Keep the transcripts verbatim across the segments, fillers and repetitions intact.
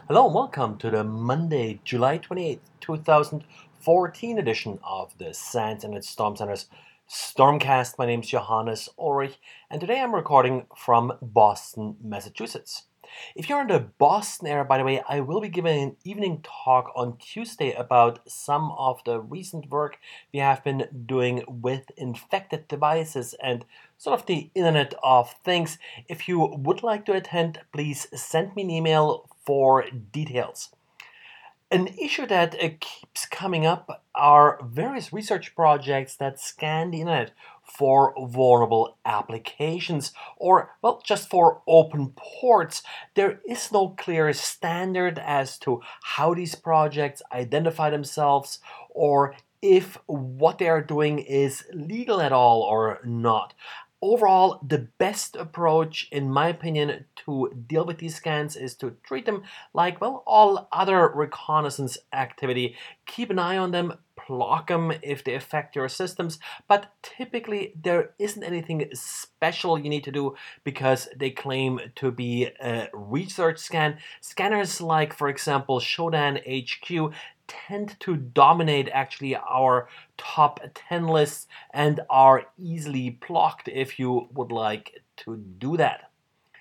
Hello and welcome to the Monday, July twenty-eighth, twenty fourteen edition of the SANS Internet Storm Center's Stormcast. My name is Johannes Ulrich, and today I'm recording from Boston, Massachusetts. If you're in the Boston area, by the way, I will be giving an evening talk on Tuesday about some of the recent work we have been doing with infected devices and sort of the Internet of Things. If you would like to attend, please send me an email for details. An issue that uh, keeps coming up are various research projects that scan the internet for vulnerable applications or, well, just for open ports. There is no clear standard as to how these projects identify themselves or if what they are doing is legal at all or not. Overall, the best approach, in my opinion, to deal with these scans is to treat them like, well, all other reconnaissance activity. Keep an eye on them, block them if they affect your systems, but typically there isn't anything special you need to do because they claim to be a research scan. Scanners like, for example, Shodan H Q tend to dominate actually our top ten lists and are easily blocked if you would like to do that.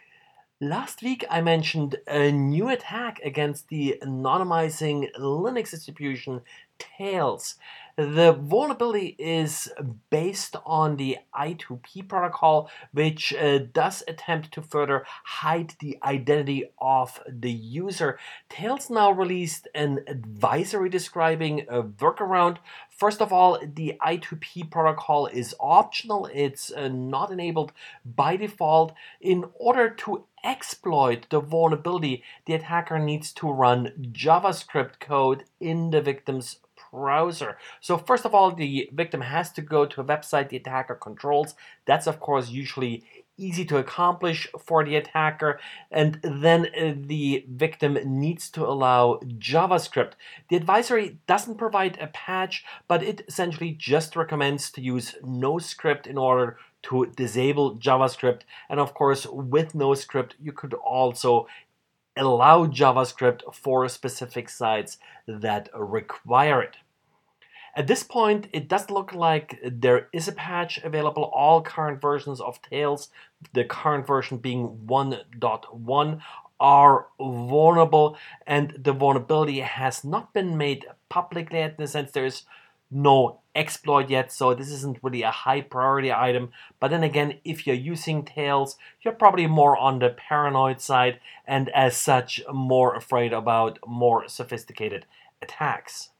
Last week I mentioned a new attack against the anonymizing Linux distribution Tails. The vulnerability is based on the I two P protocol, which uh, does attempt to further hide the identity of the user. Tails now released an advisory describing a workaround. First of all, the I two P protocol is optional. It's uh, not enabled by default. In order to exploit the vulnerability, the attacker needs to run JavaScript code in the victim's browser. So first of all, the victim has to go to a website the attacker controls. That's of course usually easy to accomplish for the attacker, and then uh, the victim needs to allow JavaScript. The advisory doesn't provide a patch, but it essentially just recommends to use NoScript in order to disable JavaScript. And of course, with NoScript, you could also allow JavaScript for specific sites that require it. At this point, it does look like there is a patch available. All current versions of Tails, the current version being one point one, are vulnerable, and the vulnerability has not been made public yet. In the sense, there's no exploit yet, so this isn't really a high priority item. But then again, if you're using Tails, you're probably more on the paranoid side, and as such, more afraid about more sophisticated attacks.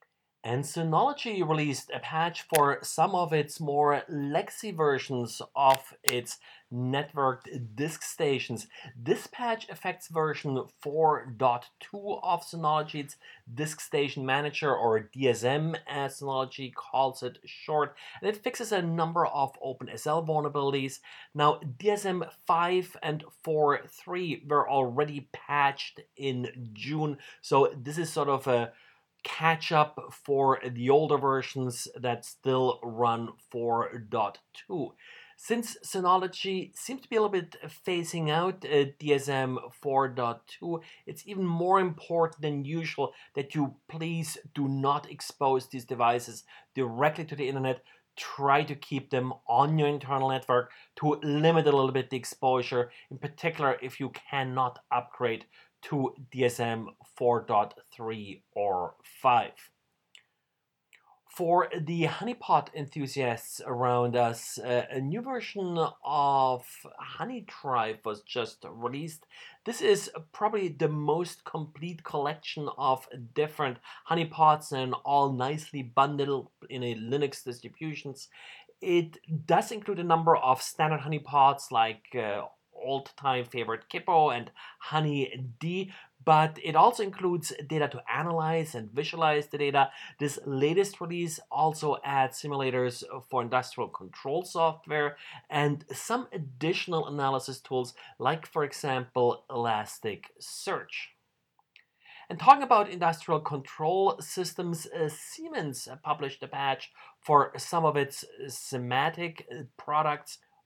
And Synology released a patch for some of its more legacy versions of its networked disk stations. This patch affects version four point two of Synology's Disk Station Manager, or D S M as Synology calls it short, and it fixes a number of OpenSL vulnerabilities. Now, D S M five and four point three were already patched in June, so this is sort of a catch up for the older versions that still run four point two. Since Synology seems to be a little bit phasing out uh, D S M four point two, it's even more important than usual that you please do not expose these devices directly to the internet. Try to keep them on your internal network to limit a little bit the exposure, in particular if you cannot upgrade to D S M four point three or five. For the honeypot enthusiasts around us, uh, a new version of HoneyDrive was just released. This is probably the most complete collection of different honeypots and all nicely bundled in a Linux distributions. It does include a number of standard honeypots like uh, old-time favorite Kippo and HoneyD, but it also includes data to analyze and visualize the data. This latest release also adds simulators for industrial control software and some additional analysis tools, like, for example, Elasticsearch. And talking about industrial control systems, uh, Siemens published a patch for some of its Simatic products.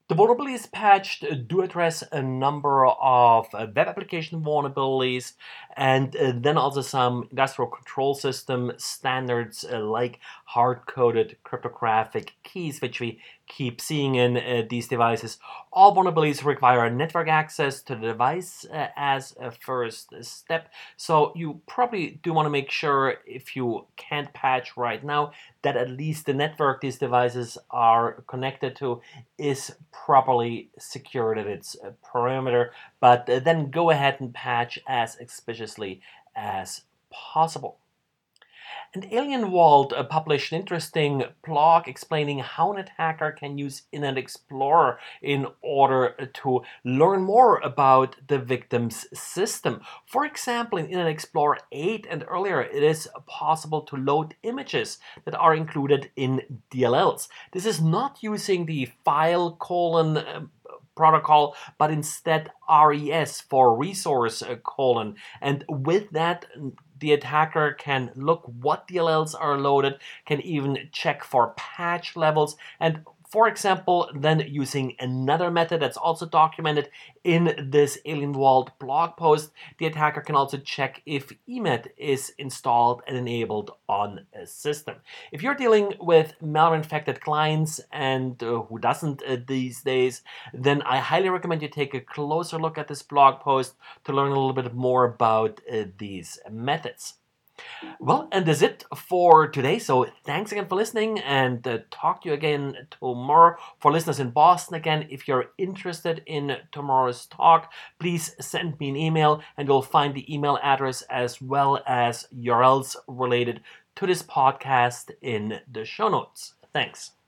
The vulnerabilities patched do address a number of uh, web application vulnerabilities and uh, then also some industrial control system standards uh, like hard-coded cryptographic keys, which we keep seeing in uh, these devices. All vulnerabilities require network access to the device uh, as a first step. So you probably do want to make sure, if you can't patch right now, that at least the network these devices are connected to is properly secured at its uh, perimeter, but uh, then go ahead and patch as expeditiously as possible. And Alienwald uh, published an interesting blog explaining how an attacker can use Internet Explorer in order to learn more about the victim's system. For example, in Internet Explorer eight and earlier, it is possible to load images that are included in D L Ls. This is not using the file colon uh, protocol, but instead R E S for resource uh, colon. And with that, the attacker can look what D L Ls are loaded, can even check for patch levels, and for example, then using another method that's also documented in this Alienwald blog post, the attacker can also check if E M E T is installed and enabled on a system. If you're dealing with malware-infected clients, and uh, who doesn't uh, these days, then I highly recommend you take a closer look at this blog post to learn a little bit more about uh, these methods. Well, and that's it for today. So thanks again for listening, and uh, talk to you again tomorrow. For listeners in Boston, again, if you're interested in tomorrow's talk, please send me an email, and you'll find the email address as well as U R Ls related to this podcast in the show notes. Thanks.